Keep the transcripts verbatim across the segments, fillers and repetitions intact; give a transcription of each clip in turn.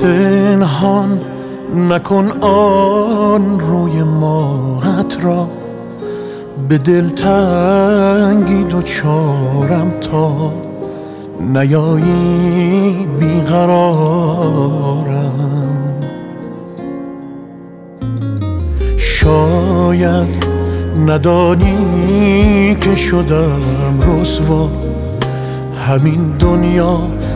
پنهان نکن آن روی ماهت را، به دلتنگی دوچارم تا نیایی بیقرارم. شاید ندانی که شدم رسوا، همین دنیا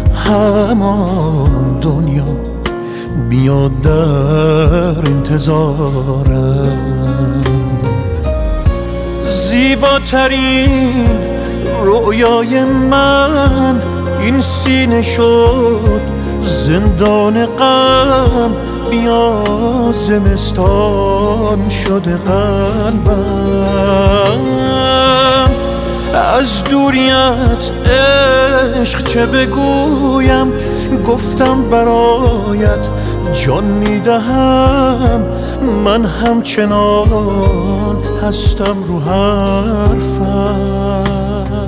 همان دنیا بیاد در انتظارم. زیباترین رویای من این سینه شد زندان غم، بیا زمستان شده قلبم. از دوریت عشق چه بگویم، گفتم برایت جان میدهم. من همچنان هستم رو حرفم.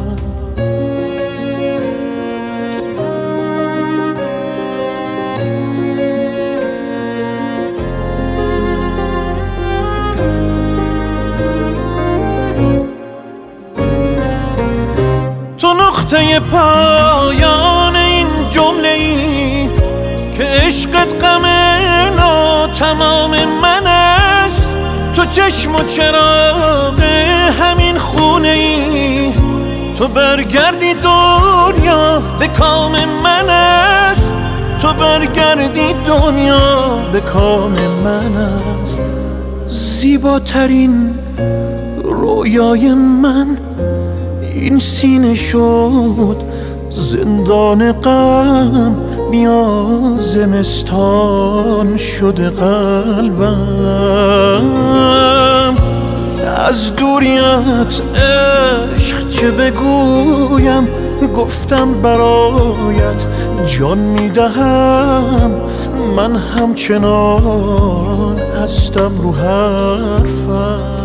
تو نقطه پایان این جمله ای که عشقت غم ناتمام من است. تو چشم و چراغ همین خونه ای، تو برگردی دنیا به کام من است. تو برگردی دنیا به کام من است. زیباترین رویای من این سینه شد زندان غم، بیا زمستان شده قلبم. از دوریت عشق چه بگویم، گفتم برایت جان میدهم. من همچنان هستم رو حرفم.